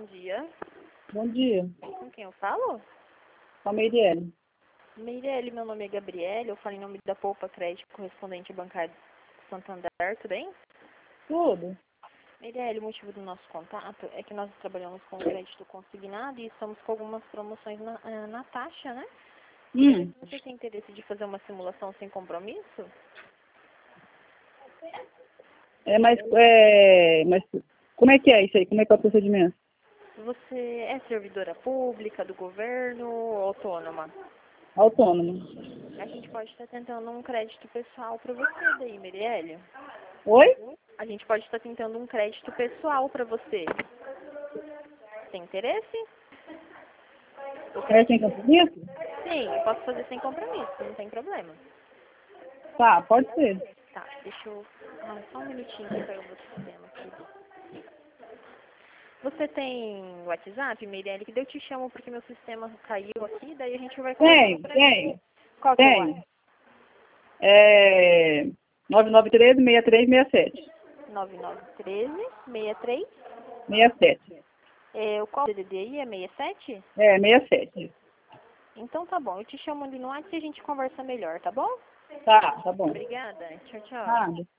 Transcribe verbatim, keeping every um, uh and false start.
dia. Bom dia. Com quem eu falo? Com a Meirelle. Meirelle, meu nome é Gabriele, eu falo em nome da Poupa Crédito, correspondente bancário de Santander, tudo bem? Tudo. Meirelle, o motivo do nosso contato é que nós trabalhamos com crédito consignado e estamos com algumas promoções na, eh, na taxa, né? Hum. Você tem interesse de fazer uma simulação sem compromisso? É, mas, é, mas como é que é isso aí? Como é que é o procedimento? Você é servidora pública, do governo ou autônoma? Autônomo. A gente pode estar tentando um crédito pessoal para você daí, Meirelle. Oi? A gente pode estar tentando um crédito pessoal para você. Tem interesse? O É sem crédito... compromisso? Sim, eu posso fazer sem compromisso, não tem problema. Tá, pode ser. Tá, deixa eu... Ah, só um minutinho que caiu o meu sistema aqui. Você tem WhatsApp, Meirelle? Que daí eu te chamo porque meu sistema caiu aqui, daí a gente vai conversando Tem, por aqui. tem, Qual que é o tem. WhatsApp? É nove nove um três, seis três seis sete. nove nove um três, seis três. seis sete. É, o qual D D D aí é sessenta e sete? É, seis sete. Então tá bom, eu te chamo ali no WhatsApp e a gente conversa melhor, tá bom? Tá, tá bom. Obrigada. Tchau, tchau. Nada.